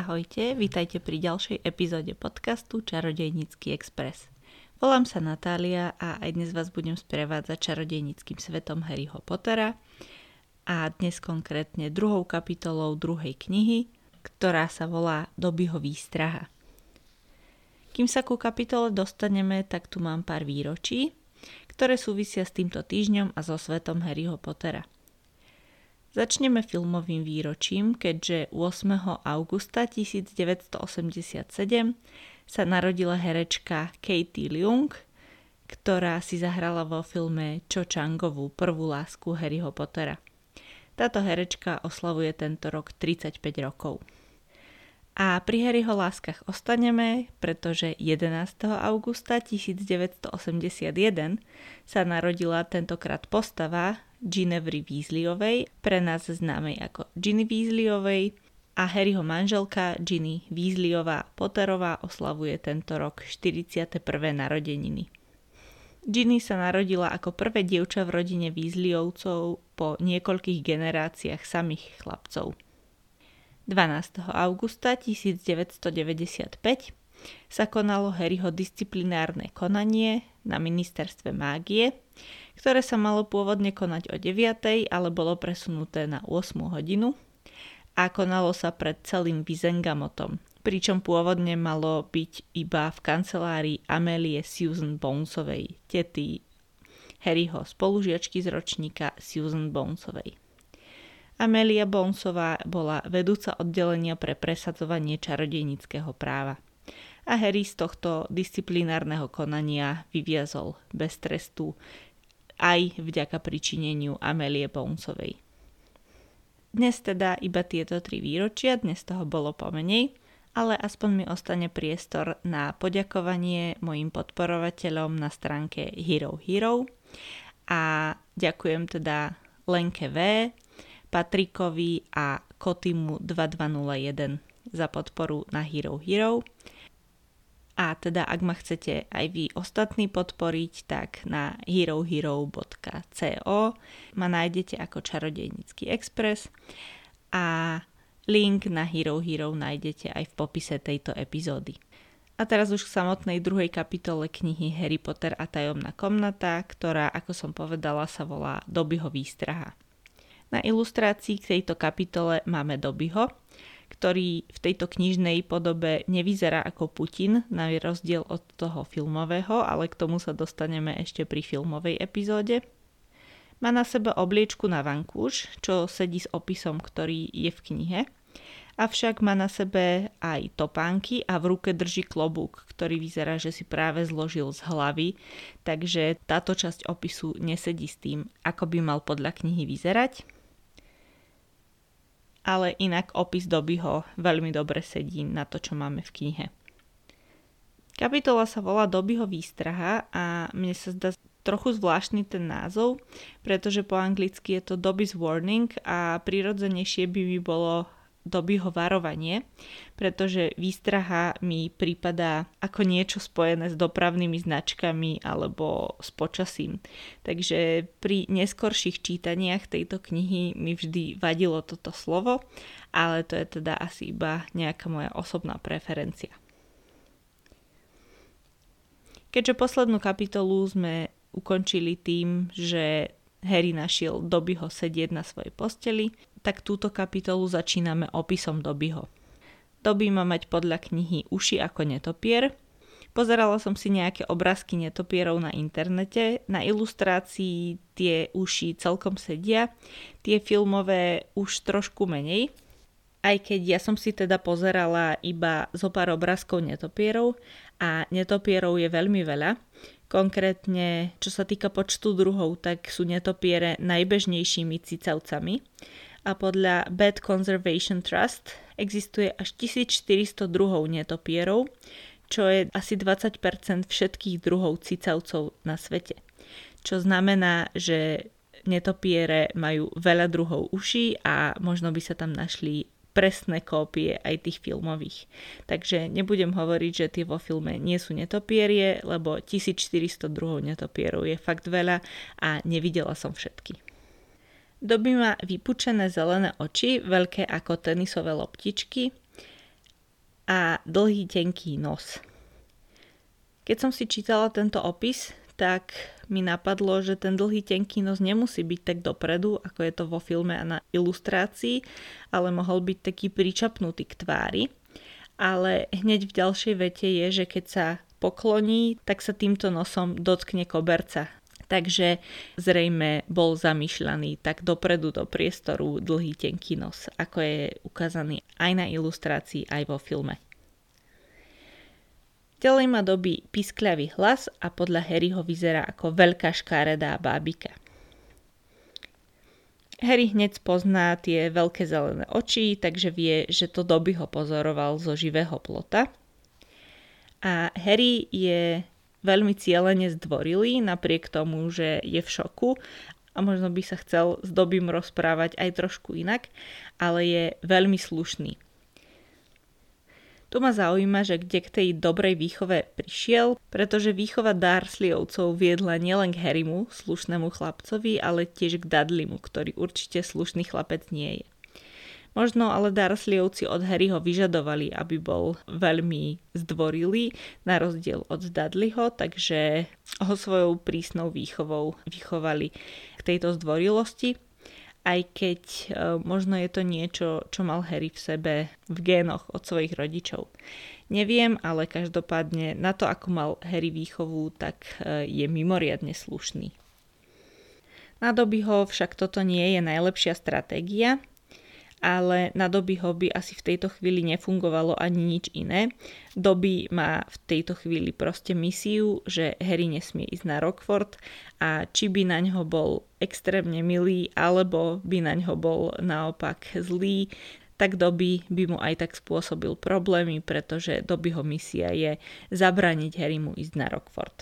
Ahojte, vítajte pri ďalšej epizóde podcastu Čarodejnícky Express. Volám sa Natália a aj dnes vás budem sprevádzať čarodejníckym svetom Harryho Pottera a dnes konkrétne druhou kapitolou druhej knihy, ktorá sa volá Dobbyho výstraha. Kým sa ku kapitole dostaneme, tak tu mám pár výročí, ktoré súvisia s týmto týždňom a so svetom Harryho Pottera. Začneme filmovým výročím, keďže 8. augusta 1987 sa narodila herečka Katie Leung, ktorá si zahrala vo filme Cho Chang-ovú prvú lásku Harryho Pottera. Táto herečka oslavuje tento rok 35 rokov. A pri Harryho láskach ostaneme, pretože 11. augusta 1981 sa narodila tentokrát postava Ginevry Weasleyovej, pre nás známej ako Ginny Weasleyovej, a Harryho manželka Ginny Weasleyová Potterová oslavuje tento rok 41. narodeniny. Ginny sa narodila ako prvé dievča v rodine Weasleyovcov po niekoľkých generáciách samých chlapcov. 12. augusta 1995 sa konalo Harryho disciplinárne konanie na ministerstve mágie, ktoré sa malo pôvodne konať o 9, ale bolo presunuté na 8 hodinu a konalo sa pred celým Wizengamotom, pričom pôvodne malo byť iba v kancelárii Amélie Susan Bonesovej, tety Harryho spolužiačky z ročníka Susan Bonesovej. Amélia Bonesová bola vedúca oddelenia pre presadzovanie čarodejníckeho práva a Harry z tohto disciplinárneho konania vyviazol bez trestu aj vďaka pričineniu Amélie Bonesovej. Dnes teda iba tieto 3 výročia, dnes toho bolo pomenej, ale aspoň mi ostane priestor na poďakovanie mojim podporovateľom na stránke Hero Hero a ďakujem teda Lenke V, Patrikovi a Kotimu 2201 za podporu na Hero Hero. A teda ak ma chcete aj vy ostatní podporiť, tak na herohero.co ma nájdete ako Čarodejnícky Express a link na Hero Hero nájdete aj v popise tejto epizódy. A teraz už k samotnej druhej kapitole knihy Harry Potter a tajomná komnata, ktorá, ako som povedala, sa volá Dobbyho výstraha. Na ilustrácii k tejto kapitole máme Dobbyho, ktorý v tejto knižnej podobe nevyzerá ako Putin, na rozdiel od toho filmového, ale k tomu sa dostaneme ešte pri filmovej epizóde. Má na sebe obliečku na vankúš, čo sedí s opisom, ktorý je v knihe. Avšak má na sebe aj topánky a v ruke drží klobúk, ktorý vyzerá, že si práve zložil z hlavy, takže táto časť opisu nesedí s tým, ako by mal podľa knihy vyzerať. Ale inak opis Dobbyho veľmi dobre sedí na to, čo máme v knihe. Kapitola sa volá Dobbyho výstraha a mne sa zdá trochu zvláštny ten názov, pretože po anglicky je to Dobby's Warning a prirodzenejšie by mi bolo Dobbyho varovanie, pretože výstraha mi prípada ako niečo spojené s dopravnými značkami alebo s počasím. Takže pri neskorších čítaniach tejto knihy mi vždy vadilo toto slovo, ale to je teda asi iba nejaká moja osobná preferencia. Keďže poslednú kapitolu sme ukončili tým, že Harry našiel Dobbyho sedieť na svojej posteli, tak túto kapitolu začíname opisom Dobbyho. Dobby má mať podľa knihy uši ako netopier. Pozerala som si nejaké obrázky netopierov na internete. Na ilustrácii tie uši celkom sedia, tie filmové už trošku menej. Aj keď ja som si teda pozerala iba zo pár obrázkov netopierov a netopierov je veľmi veľa. Konkrétne, čo sa týka počtu druhov, tak sú netopiere najbežnejšími cicavcami a podľa Bat Conservation Trust existuje až 1400 druhov netopierov, čo je asi 20% všetkých druhov cicavcov na svete. Čo znamená, že netopiere majú veľa druhov uší a možno by sa tam našli presné kópie aj tých filmových. Takže nebudem hovoriť, že tie vo filme nie sú netopierie, lebo 1400 druhov netopierov je fakt veľa a nevidela som všetky. Dobby má vypučené zelené oči, veľké ako tenisové loptičky a dlhý tenký nos. Keď som si čítala tento opis, tak mi napadlo, že ten dlhý tenký nos nemusí byť tak dopredu, ako je to vo filme a na ilustrácii, ale mohol byť taký pričapnutý k tvári. Ale hneď v ďalšej vete je, že keď sa pokloní, tak sa týmto nosom dotkne koberca. Takže zrejme bol zamýšľaný tak dopredu do priestoru dlhý tenký nos, ako je ukázaný aj na ilustrácii, aj vo filme. Ďalej má Dobby piskľavý hlas a podľa Harryho vyzerá ako veľká škaredá bábika. Harry hneď pozná tie veľké zelené oči, takže vie, že to Dobby ho pozoroval zo živého plota. A Harry je veľmi cielene zdvorilý, napriek tomu, že je v šoku a možno by sa chcel s Dobbym rozprávať aj trošku inak, ale je veľmi slušný. Tu ma zaujíma, že kde k tej dobrej výchove prišiel, pretože výchova Dursleyovcov viedla nielen k Harrymu, slušnému chlapcovi, ale tiež k Dudleymu, ktorý určite slušný chlapec nie je. Možno ale Dursleyovci od Harryho vyžadovali, aby bol veľmi zdvorilý, na rozdiel od Dudleyho, takže ho svojou prísnou výchovou vychovali k tejto zdvorilosti. Aj keď možno je to niečo, čo mal Harry v sebe v génoch od svojich rodičov. Neviem, ale každopádne na to, ako mal Harry výchovu, tak je mimoriadne slušný. Na Dobbyho však toto nie je najlepšia stratégia, ale na Dobbyho by asi v tejto chvíli nefungovalo ani nič iné. Dobby má v tejto chvíli proste misiu, že Harry nesmie ísť na Rockford a či by na ňo bol extrémne milý, alebo by na ňo bol naopak zlý, tak Dobby by mu aj tak spôsobil problémy, pretože Dobbyho misia je zabrániť Harrymu ísť na Rockford.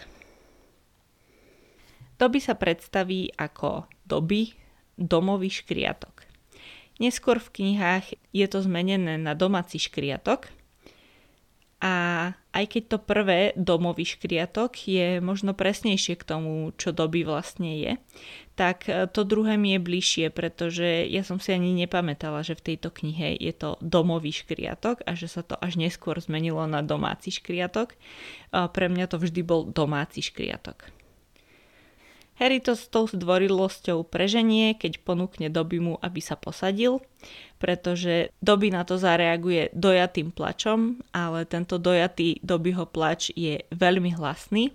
Dobby sa predstaví ako Dobby, domový škriatok. Neskôr v knihách je to zmenené na domáci škriatok a aj keď to prvé domový škriatok je možno presnejšie k tomu, čo Dobby vlastne je, tak to druhé mi je bližšie, pretože ja som si ani nepamätala, že v tejto knihe je to domový škriatok a že sa to až neskôr zmenilo na domáci škriatok. Pre mňa to vždy bol domáci škriatok. Harry to s tou zdvorilosťou preženie, keď ponúkne Dobbymu, aby sa posadil, pretože Dobby na to zareaguje dojatým plačom, ale tento dojatý Dobbyho plač je veľmi hlasný,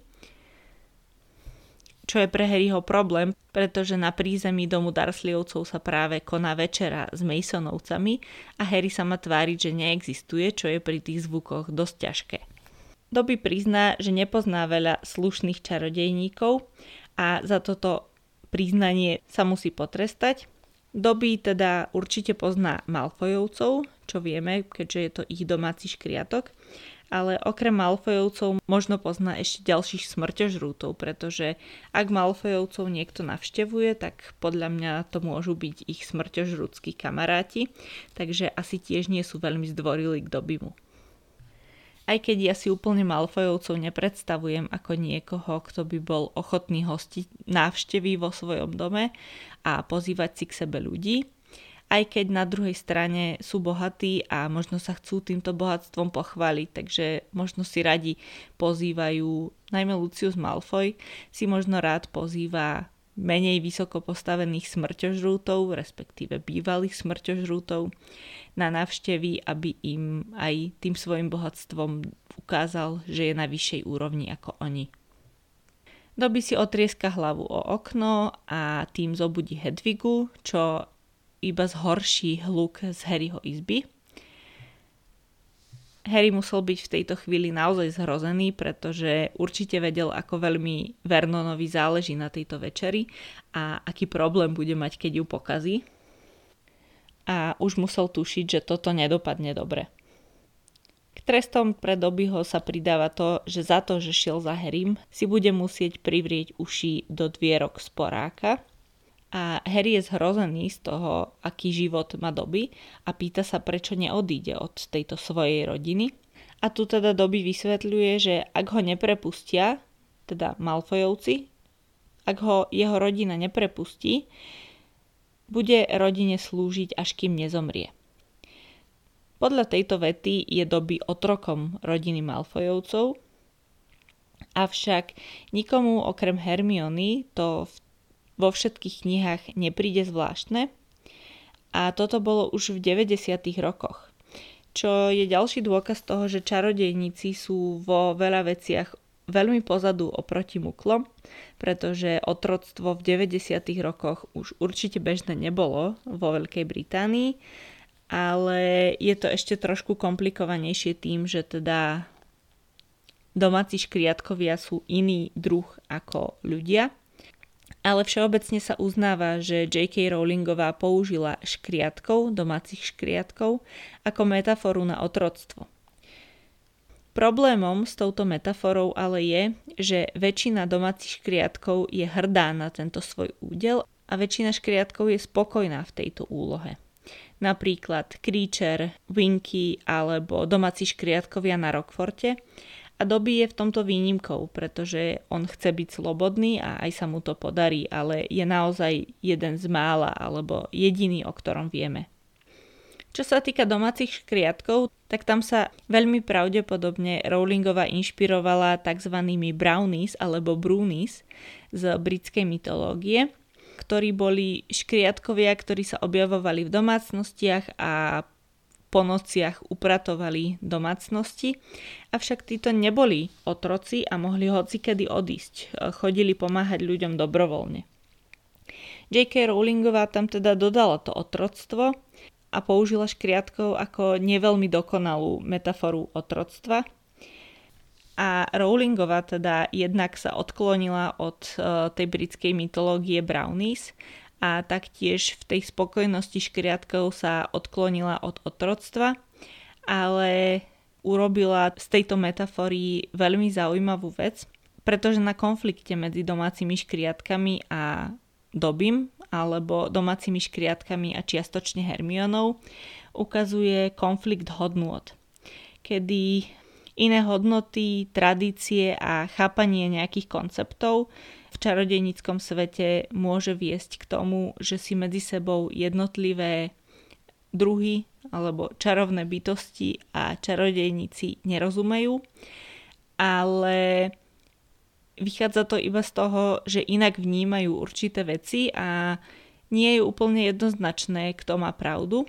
čo je pre Harryho problém, pretože na prízemí domu Dursleyovcov sa práve koná večera s Masonovcami a Harry sa má tváriť, že neexistuje, čo je pri tých zvukoch dosť ťažké. Dobby prizná, že nepozná veľa slušných čarodejníkov, a za toto priznanie sa musí potrestať. Dobby teda určite pozná Malfoyovcov, čo vieme, keďže je to ich domáci škriatok, ale okrem Malfoyovcov možno pozná ešte ďalších smrťožrútov, pretože ak Malfoyovcov niekto navštevuje, tak podľa mňa to môžu byť ich smrťožrútski kamaráti, takže asi tiež nie sú veľmi zdvorilí k Dobbymu. Aj keď ja si úplne Malfoyovcov nepredstavujem ako niekoho, kto by bol ochotný hostiť návštevy vo svojom dome a pozývať si k sebe ľudí, aj keď na druhej strane sú bohatí a možno sa chcú týmto bohatstvom pochváliť, takže možno si radi pozývajú, najmä Lucius Malfoy si možno rád pozýva menej vysoko postavených smrťožrútov, respektíve bývalých smrťožrútov na návštevy, aby im aj tým svojim bohatstvom ukázal, že je na vyššej úrovni ako oni. Dobby si otrieska hlavu o okno a tým zobudí Hedvigu, čo iba zhorší hluk z Harryho izby. Harry musel byť v tejto chvíli naozaj zhrozený, pretože určite vedel, ako veľmi Vernonovi záleží na tejto večeri a aký problém bude mať, keď ju pokazí. A už musel tušiť, že toto nedopadne dobre. K trestom pre Dobbyho sa pridáva to, že za to, že šiel za Harrym, si bude musieť privrieť uši do dvierok sporáka. A Harry je zhrozený z toho, aký život má Dobby a pýta sa, prečo neodíde od tejto svojej rodiny. A tu teda Dobby vysvetľuje, že ak ho neprepustia, teda Malfoyovci, ak ho jeho rodina neprepustí, bude rodine slúžiť, až kým nezomrie. Podľa tejto vety je Dobby otrokom rodiny Malfoyovcov, avšak nikomu okrem Hermiony to vo všetkých knihách nepríde zvláštne a toto bolo už v 90. rokoch. Čo je ďalší dôkaz toho, že čarodejníci sú vo veľa veciach veľmi pozadu oproti muklom, pretože otroctvo v 90. rokoch už určite bežné nebolo vo Veľkej Británii, ale je to ešte trošku komplikovanejšie tým, že teda domáci škriatkovia sú iný druh ako ľudia. Ale všeobecne sa uznáva, že J.K. Rowlingová použila domácich škriatkov, ako metaforu na otroctvo. Problémom s touto metaforou ale je, že väčšina domácich škriatkov je hrdá na tento svoj údel a väčšina škriatkov je spokojná v tejto úlohe. Napríklad Kreacher, Winky alebo domáci škriatkovia na Rockforte. A Dobby je v tomto výnimkou, pretože on chce byť slobodný a aj sa mu to podarí, ale je naozaj jeden z mála alebo jediný, o ktorom vieme. Čo sa týka domácich škriatkov, tak tam sa veľmi pravdepodobne Rowlingová inšpirovala tzv. Brownies alebo Brunies z britskej mytológie, ktorí boli škriatkovia, ktorí sa objavovali v domácnostiach a po nociach upratovali domácnosti, avšak títo neboli otroci a mohli hocikedy odísť. Chodili pomáhať ľuďom dobrovoľne. J.K. Rowlingová tam teda dodala to otroctvo a použila škriatkov ako neveľmi dokonalú metaforu otroctva. A Rowlingová teda jednak sa odklonila od tej britskej mytológie Brownies a taktiež v tej spokojnosti škriatkov sa odklonila od otroctva, ale urobila z tejto metafory veľmi zaujímavú vec, pretože na konflikte medzi domácimi škriatkami a Dobbym alebo domácimi škriatkami a čiastočne Hermionou ukazuje konflikt hodnôt, kedy iné hodnoty, tradície a chápanie nejakých konceptov v čarodejníckom svete môže viesť k tomu, že si medzi sebou jednotlivé druhy alebo čarovné bytosti a čarodejníci nerozumejú, ale vychádza to iba z toho, že inak vnímajú určité veci a nie je úplne jednoznačné, kto má pravdu.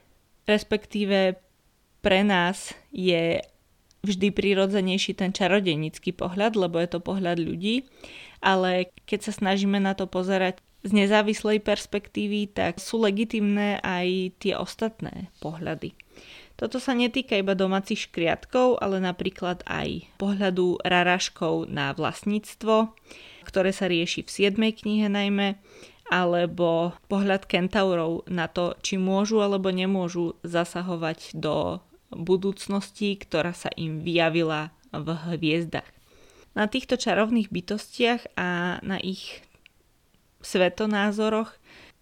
Respektíve pre nás je vždy prirodzenejší ten čarodejnícky pohľad, lebo je to pohľad ľudí, ale keď sa snažíme na to pozerať z nezávislej perspektívy, tak sú legitimné aj tie ostatné pohľady. Toto sa netýka iba domácich škriatkov, ale napríklad aj pohľadu raráškov na vlastníctvo, ktoré sa rieši v 7. knihe najmä, alebo pohľad kentaurov na to, či môžu alebo nemôžu zasahovať do budúcnosti, ktorá sa im vyjavila v hviezdach. Na týchto čarovných bytostiach a na ich svetonázoroch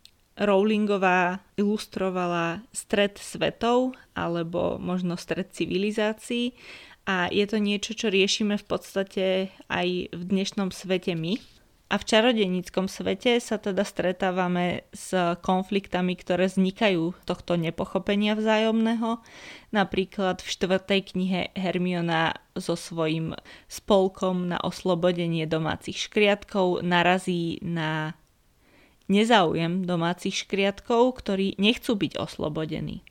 Rowlingová ilustrovala stret svetov alebo možno stret civilizácií a je to niečo, čo riešime v podstate aj v dnešnom svete my. A v čarodejníckom svete sa teda stretávame s konfliktami, ktoré vznikajú z tohto nepochopenia vzájomného. Napríklad v 4. knihe Hermiona so svojím spolkom na oslobodenie domácich škriatkov narazí na nezáujem domácich škriatkov, ktorí nechcú byť oslobodení.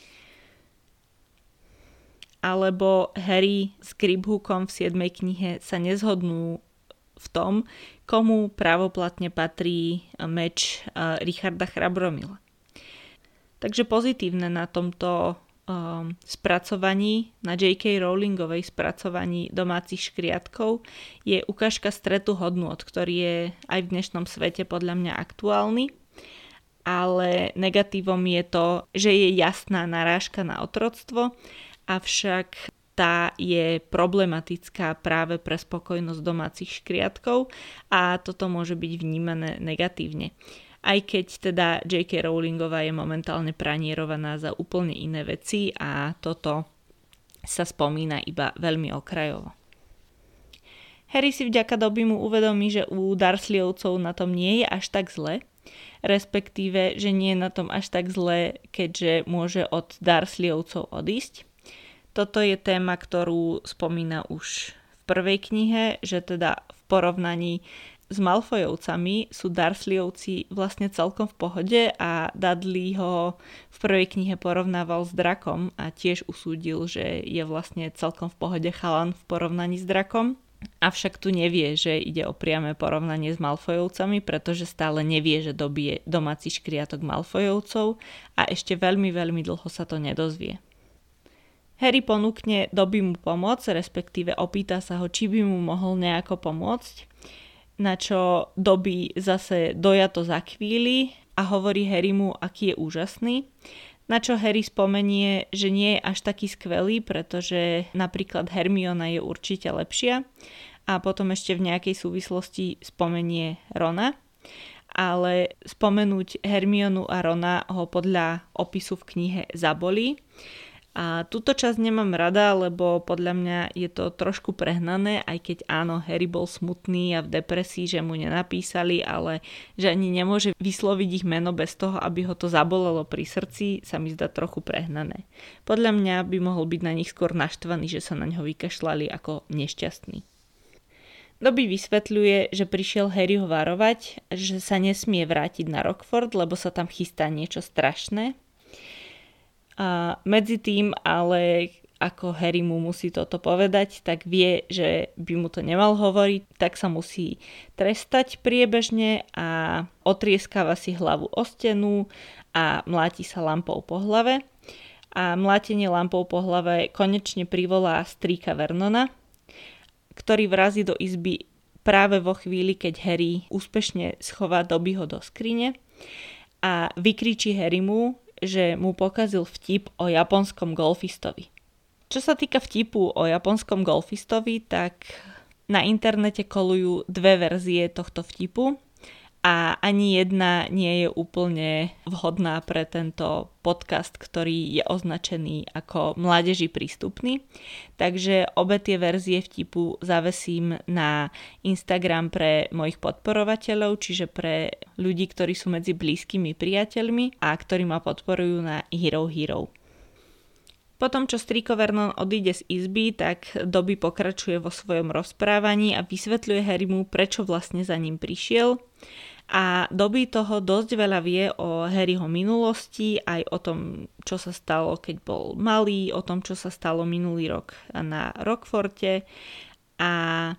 Alebo Harry s Griphookom v 7. knihe sa nezhodnú v tom, komu právoplatne patrí meč Richarda Chrabromila. Takže pozitívne na tomto spracovaní, na J.K. Rowlingovej spracovaní domácich škriatkov je ukážka stretu hodnôt, ktorý je aj v dnešnom svete podľa mňa aktuálny, ale negatívom je to, že je jasná narážka na otroctvo, avšak tá je problematická práve pre spokojnosť domácich škriatkov a toto môže byť vnímané negatívne. Aj keď teda J.K. Rowlingová je momentálne pranierovaná za úplne iné veci a toto sa spomína iba veľmi okrajovo. Harry si vďaka Dobbymu uvedomí, že u Dursleyovcov na tom nie je až tak zle respektíve, že nie je na tom až tak zle, keďže môže od Dursleyovcov odísť. Toto je téma, ktorú spomína už v prvej knihe, že teda v porovnaní s Malfoyovcami sú Dursleyovci vlastne celkom v pohode a Dudley ho v prvej knihe porovnával s drakom a tiež usúdil, že je vlastne celkom v pohode chalan v porovnaní s drakom. Avšak tu nevie, že ide o priame porovnanie s Malfoyovcami, pretože stále nevie, že Dobby je domáci škriatok Malfoyovcov a ešte veľmi, veľmi dlho sa to nedozvie. Harry ponúkne Dobbymu pomoc, respektíve opýta sa ho, či by mu mohol nejako pomôcť, na čo Dobby zase dojato zakvíli a hovorí Harrymu, aký je úžasný. Na čo Harry spomenie, že nie je až taký skvelý, pretože napríklad Hermiona je určite lepšia a potom ešte v nejakej súvislosti spomenie Rona. Ale spomenúť Hermionu a Rona ho podľa opisu v knihe zabolí. A túto časť nemám rada, lebo podľa mňa je to trošku prehnané, aj keď áno, Harry bol smutný a v depresii, že mu nenapísali, ale že ani nemôže vysloviť ich meno bez toho, aby ho to zabolelo pri srdci, sa mi zdá trochu prehnané. Podľa mňa by mohol byť na nich skôr naštvaný, že sa na ňo vykašľali ako nešťastný. Dobby vysvetľuje, že prišiel Harryho varovať, že sa nesmie vrátiť na Rockford, lebo sa tam chystá niečo strašné. A medzi tým, ale ako Harry mu musí toto povedať, tak vie, že by mu to nemal hovoriť, tak sa musí trestať priebežne a otrieskáva si hlavu o stenu a mláti sa lampou po hlave. A mlátenie lampou po hlave konečne privolá strýka Vernona, ktorý vrazí do izby práve vo chvíli, keď Harry úspešne schová Dobbyho do skrine a vykričí Harrymu, že mu pokazil vtip o japonskom golfistovi. Čo sa týka vtipu o japonskom golfistovi, tak na internete kolujú dve verzie tohto vtipu a ani jedna nie je úplne vhodná pre tento podcast, ktorý je označený ako mládeži prístupný. Takže obe tie verzie vtipu zavesím na Instagram pre mojich podporovateľov, čiže pre ľudí, ktorí sú medzi blízkymi priateľmi a ktorí ma podporujú na Hero Hero. Potom, čo strýko Vernon odíde z izby, tak Dobby pokračuje vo svojom rozprávaní a vysvetľuje Harrymu, prečo vlastne za ním prišiel. A Dobby toho dosť veľa vie o Harryho minulosti, aj o tom, čo sa stalo, keď bol malý, o tom, čo sa stalo minulý rok na Rockforte. A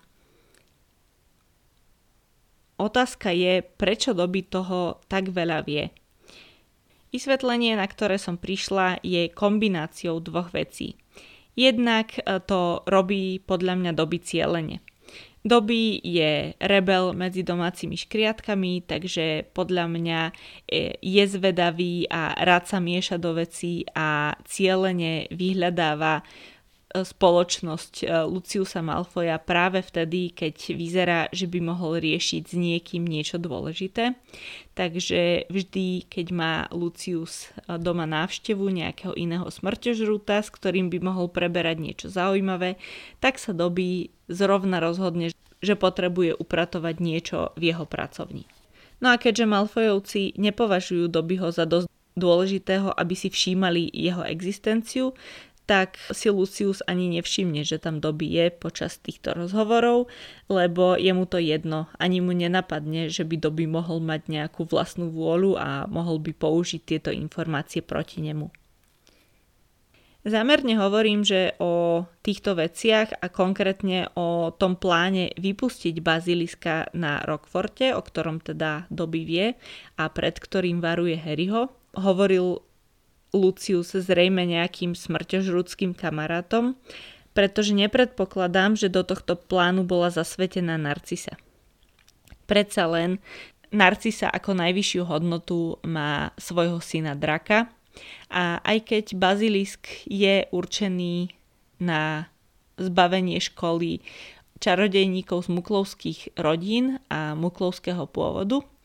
otázka je, prečo Dobby toho tak veľa vie. Vysvetlenie, na ktoré som prišla, je kombináciou dvoch vecí. Jednak to robí podľa mňa Dobby cielene. Dobby je rebel medzi domácimi škriatkami, takže podľa mňa je zvedavý a rád sa mieša do vecí a cielene vyhľadáva spoločnosť Luciusa Malfoya práve vtedy, keď vyzerá, že by mohol riešiť s niekým niečo dôležité. Takže vždy, keď má Lucius doma návštevu nejakého iného smrťožrúta, s ktorým by mohol preberať niečo zaujímavé, tak sa Dobby zrovna rozhodne, že potrebuje upratovať niečo v jeho pracovni. No a keďže Malfoyovci nepovažujú Dobbyho za dosť dôležitého, aby si všímali jeho existenciu, tak si Lucius ani nevšimne, že tam Dobby je počas týchto rozhovorov, lebo je mu to jedno. Ani mu nenapadne, že by Dobby mohol mať nejakú vlastnú vôľu a mohol by použiť tieto informácie proti nemu. Zámerne hovorím, že o týchto veciach a konkrétne o tom pláne vypustiť baziliska na Rockforte, o ktorom teda Dobby vie a pred ktorým varuje Harryho, hovoril Lucius zrejme nejakým smrťožrúdskym kamarátom, pretože nepredpokladám, že do tohto plánu bola zasvetená Narcisa. Predsa len Narcisa ako najvyššiu hodnotu má svojho syna Draka a aj keď bazilisk je určený na zbavenie školy čarodejníkov z muklovských rodín a muklovského pôvodu,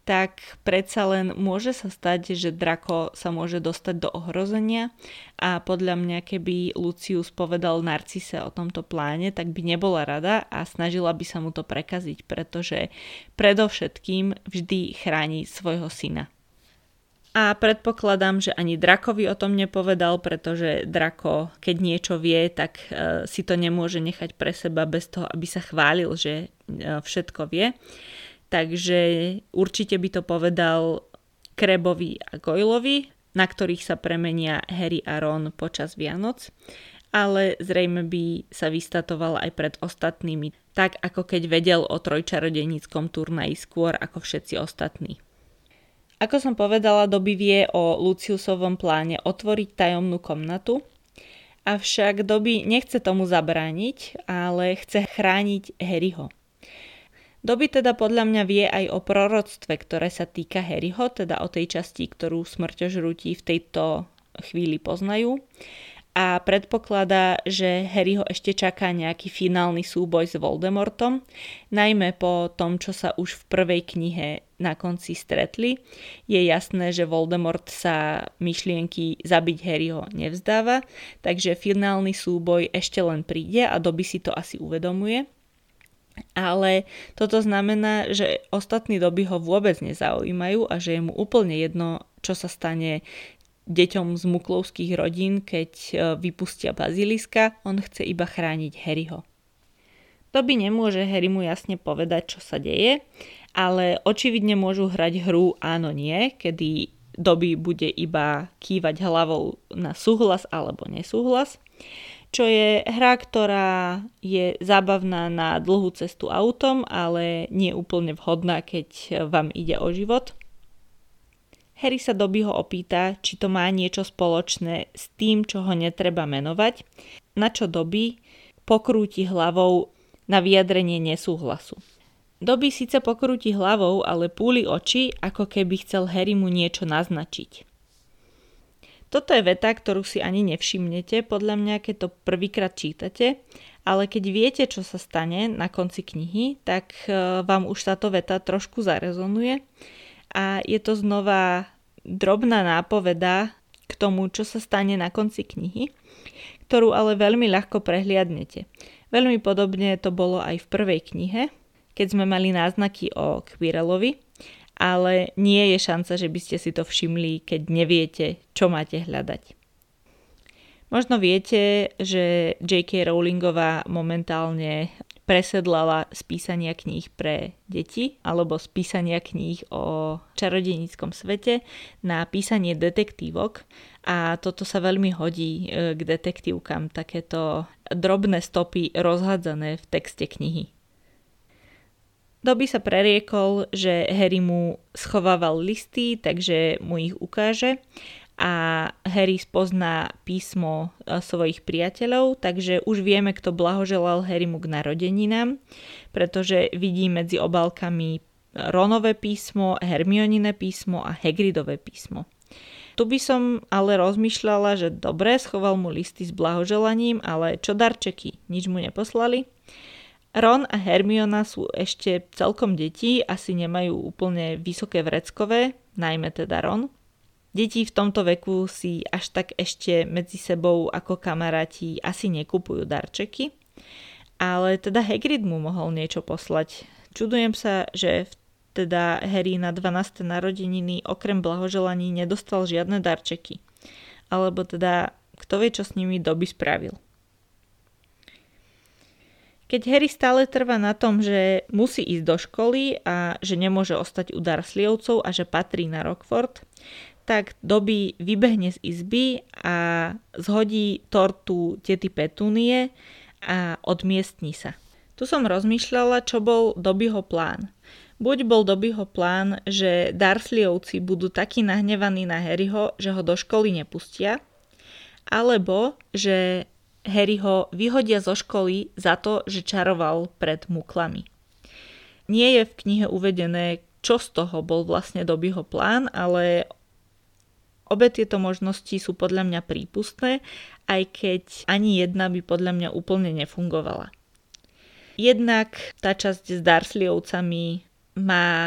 tak predsa len môže sa stať, že Draco sa môže dostať do ohrozenia a podľa mňa, keby Lucius povedal Narcise o tomto pláne, tak by nebola rada a snažila by sa mu to prekaziť, pretože predovšetkým vždy chráni svojho syna. A predpokladám, že ani Dracovi o tom nepovedal, pretože Draco, keď niečo vie, tak si to nemôže nechať pre seba bez toho, aby sa chválil, že všetko vie. Takže určite by to povedal Crabbovi a Goyleovi, na ktorých sa premenia Harry a Ron počas Vianoc, ale zrejme by sa vystatoval aj pred ostatnými, tak ako keď vedel o trojčarodejníckom turnaji skôr ako všetci ostatní. Ako som povedala, Dobby vie o Luciusovom pláne otvoriť tajomnú komnatu, avšak Dobby nechce tomu zabrániť, ale chce chrániť Harryho. Dobby teda podľa mňa vie aj o proroctve, ktoré sa týka Harryho, teda o tej časti, ktorú smrťožrúti v tejto chvíli poznajú. A predpokladá, že Harryho ešte čaká nejaký finálny súboj s Voldemortom, najmä po tom, čo sa už v prvej knihe na konci stretli. Je jasné, že Voldemort sa myšlienky zabiť Harryho nevzdáva, takže finálny súboj ešte len príde a Dobby si to asi uvedomuje. Ale toto znamená, že ostatní Dobby ho vôbec nezaujímajú a že je mu úplne jedno, čo sa stane deťom z muklovských rodín, keď vypustia baziliska, on chce iba chrániť Harryho. Dobby nemôže Harrymu jasne povedať, čo sa deje, ale očividne môžu hrať hru áno nie, kedy Dobby bude iba kývať hlavou na súhlas alebo nesúhlas, čo je hra, ktorá je zábavná na dlhú cestu autom, ale nie úplne vhodná, keď vám ide o život. Harry sa Dobbyho opýta, či to má niečo spoločné s tým, čo ho netreba menovať, na čo Dobby pokrúti hlavou na vyjadrenie nesúhlasu. Dobby síce pokrúti hlavou, ale púli oči, ako keby chcel Harrymu niečo naznačiť. Toto je veta, ktorú si ani nevšimnete, podľa mňa, keď to prvýkrát čítate, ale keď viete, čo sa stane na konci knihy, tak vám už táto veta trošku zarezonuje a je to znova drobná nápoveda k tomu, čo sa stane na konci knihy, ktorú ale veľmi ľahko prehliadnete. Veľmi podobne to bolo aj v prvej knihe, keď sme mali náznaky o Quirrellovi, ale nie je šanca, že by ste si to všimli, keď neviete, čo máte hľadať. Možno viete, že J.K. Rowlingová momentálne presedlala z písania kníh pre deti alebo z písania kníh o čarodejníckom svete na písanie detektívok a toto sa veľmi hodí k detektívkam, takéto drobné stopy rozhádzané v texte knihy. Dobby sa preriekol, že Harry mu schovával listy, takže mu ich ukáže a Harry spozná písmo svojich priateľov, takže už vieme, kto blahoželal Harrymu k narodeninám, pretože vidí medzi obálkami Ronové písmo, Hermionine písmo a Hagridové písmo. Tu by som ale rozmýšľala, že dobre, schoval mu listy s blahoželaním, ale čo darčeky, nič mu neposlali? Ron a Hermiona sú ešte celkom deti, asi nemajú úplne vysoké vreckové, najmä teda Ron. Deti v tomto veku si až tak ešte medzi sebou ako kamaráti asi nekupujú darčeky, ale teda Hagrid mu mohol niečo poslať. Čudujem sa, že teda Harry na 12. narodeniny okrem blahoželaní nedostal žiadne darčeky. Alebo teda, kto vie, čo s nimi Dobby spravil. Keď Harry stále trvá na tom, že musí ísť do školy a že nemôže ostať u Dursleyovcov a že patrí na Rockford, tak Dobby vybehne z izby a zhodí tortu tety Petúnie a odmiestni sa. Tu som rozmýšľala, čo bol Dobbyho plán. Buď bol Dobbyho plán, že Dursleyovci budú takí nahnevaní na Harryho, že ho do školy nepustia, alebo že Harry ho vyhodia zo školy za to, že čaroval pred muklami. Nie je v knihe uvedené, čo z toho bol vlastne Dobbyho plán, ale obe tieto možnosti sú podľa mňa prípustné, aj keď ani jedna by podľa mňa úplne nefungovala. Jednak tá časť s Dursleyovcami má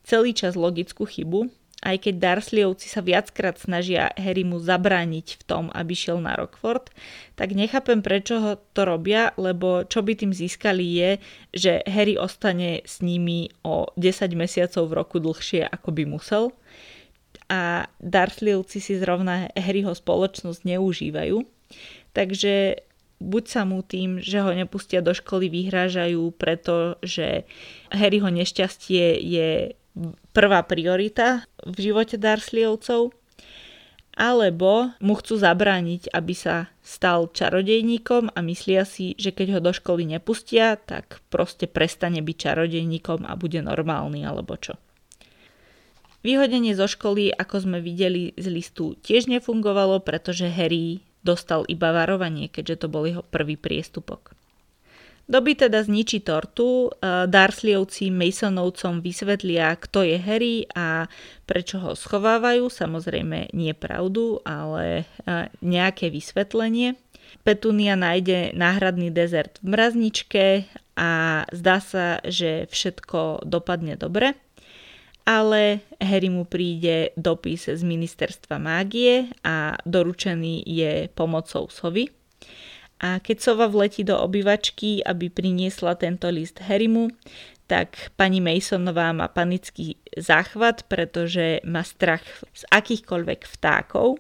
celý čas logickú chybu, aj keď Dursleyovci sa viackrát snažia Harrymu zabrániť v tom, aby šiel na Rockford, tak nechápem, prečo to robia, lebo čo by tým získali je, že Harry ostane s nimi o 10 mesiacov v roku dlhšie, ako by musel. A Dursleyovci si zrovna Harryho spoločnosť neužívajú. Takže buď sa mu tým, že ho nepustia do školy, vyhrážajú, pretože Harryho nešťastie je prvá priorita v živote Dursleyovcov, alebo mu chcú zabrániť, aby sa stal čarodejníkom a myslia si, že keď ho do školy nepustia, tak proste prestane byť čarodejníkom a bude normálny alebo čo. Vyhodenie zo školy, ako sme videli z listu, tiež nefungovalo, pretože Harry dostal iba varovanie, keďže to bol jeho prvý priestupok. Dobby teda zničí tortu, Dursleyovci Masonovcom vysvetlia, kto je Harry a prečo ho schovávajú, samozrejme nie pravdu, ale nejaké vysvetlenie. Petunia nájde náhradný dezert v mrazničke a zdá sa, že všetko dopadne dobre. Ale Harry mu príde dopis z ministerstva mágie a doručený je pomocou sovy. A keď sova vletí do obývačky, aby priniesla tento list Harrymu, tak pani Masonová má panický záchvat, pretože má strach z akýchkoľvek vtákov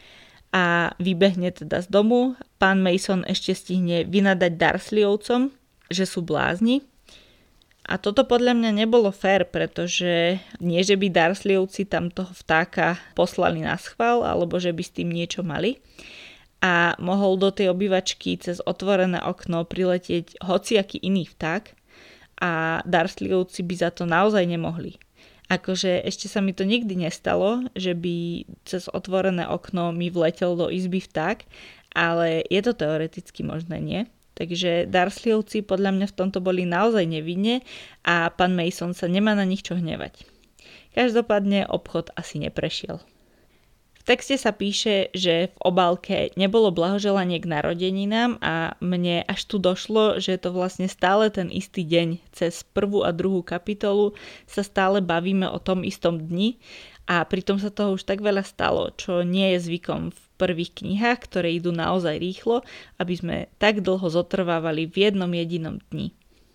a vybehne teda z domu. Pán Mason ešte stihne vynadať Dursleyovcom, že sú blázni. A toto podľa mňa nebolo fér, pretože nie, že by Dursleyovci tam toho vtáka poslali na schvál, alebo že by s tým niečo mali. A mohol do tej obývačky cez otvorené okno priletieť hociaký iný vták a Dursleyovci by za to naozaj nemohli. Akože ešte sa mi to nikdy nestalo, že by cez otvorené okno mi vletel do izby vták, ale je to teoreticky možné, nie? Takže Dursleyovci podľa mňa v tomto boli naozaj nevinne a pán Mason sa nemá na nich čo hnevať. Každopádne obchod asi neprešiel. V texte sa píše, že v obálke nebolo blahoželanie k narodeninám a mne až tu došlo, že je to vlastne stále ten istý deň. Cez 1. a 2. kapitolu sa stále bavíme o tom istom dni a pritom sa toho už tak veľa stalo, čo nie je zvykom v prvých knihách, ktoré idú naozaj rýchlo, aby sme tak dlho zotrvávali v jednom jedinom dni.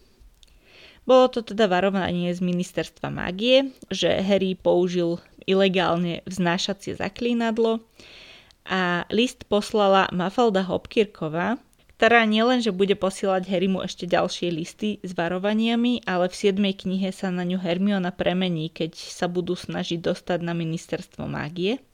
Bolo to teda varovanie z ministerstva mágie, že Harry použil ilegálne vznášacie zaklínadlo a list poslala Mafalda Hopkirková, ktorá nielenže bude posielať Harrymu ešte ďalšie listy s varovaniami, ale v 7. knihe sa na ňu Hermiona premení, keď sa budú snažiť dostať na ministerstvo mágie.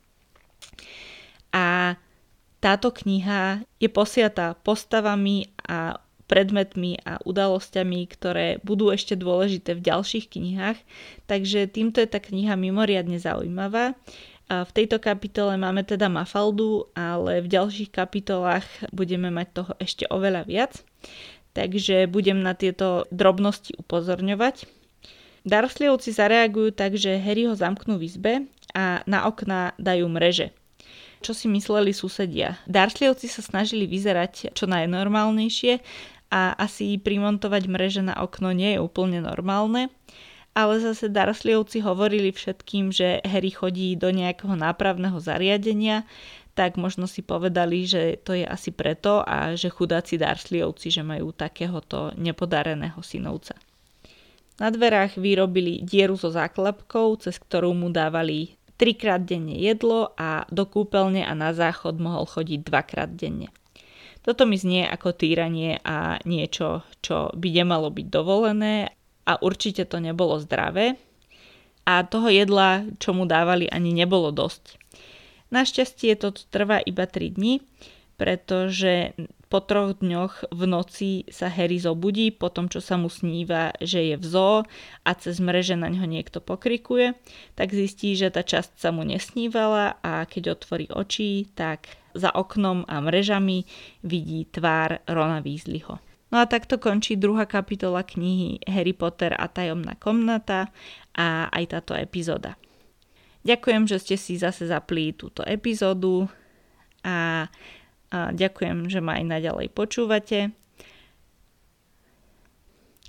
A táto kniha je posiatá postavami a predmetmi a udalosťami, ktoré budú ešte dôležité v ďalších knihách, takže týmto je tá kniha mimoriadne zaujímavá. A v tejto kapitole máme teda Mafaldu, ale v ďalších kapitolách budeme mať toho ešte oveľa viac, takže budem na tieto drobnosti upozorňovať. Dursleyovci zareagujú tak, že Harry ho zamknú v izbe a na okná dajú mreže. Čo si mysleli susedia? Dursleyovci sa snažili vyzerať čo najnormálnejšie a asi primontovať mreže na okno nie je úplne normálne, ale zase Dursleyovci hovorili všetkým, že Harry chodí do nejakého nápravného zariadenia, tak možno si povedali, že to je asi preto a že chudáci Dursleyovci, že majú takéhoto nepodareného synovca. Na dverách vyrobili dieru so záklapkou, cez ktorú mu dávali 3-krát denne jedlo a do kúpeľne a na záchod mohol chodiť 2-krát denne. Toto mi znie ako týranie a niečo, čo by nemalo byť dovolené a určite to nebolo zdravé. A toho jedla, čo mu dávali, ani nebolo dosť. Našťastie toto trvá iba 3 dni, pretože po 3 dňoch v noci sa Harry zobudí po tom, čo sa mu sníva, že je v zoo a cez mreže na ňo niekto pokrikuje, tak zistí, že tá časť sa mu nesnívala a keď otvorí oči, tak za oknom a mrežami vidí tvár Rona Weasleyho. No a takto končí 2. kapitola knihy Harry Potter a tajomná komnata a aj táto epizóda. Ďakujem, že ste si zase zapli túto epizódu a ďakujem, že ma aj naďalej počúvate.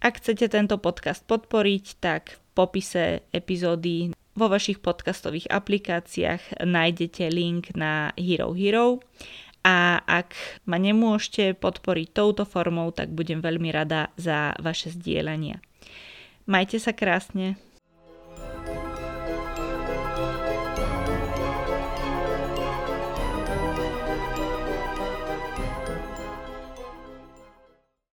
Ak chcete tento podcast podporiť, tak v popise epizódy vo vašich podcastových aplikáciách nájdete link na Hero Hero. A ak ma nemôžete podporiť touto formou, tak budem veľmi rada za vaše zdieľania. Majte sa krásne.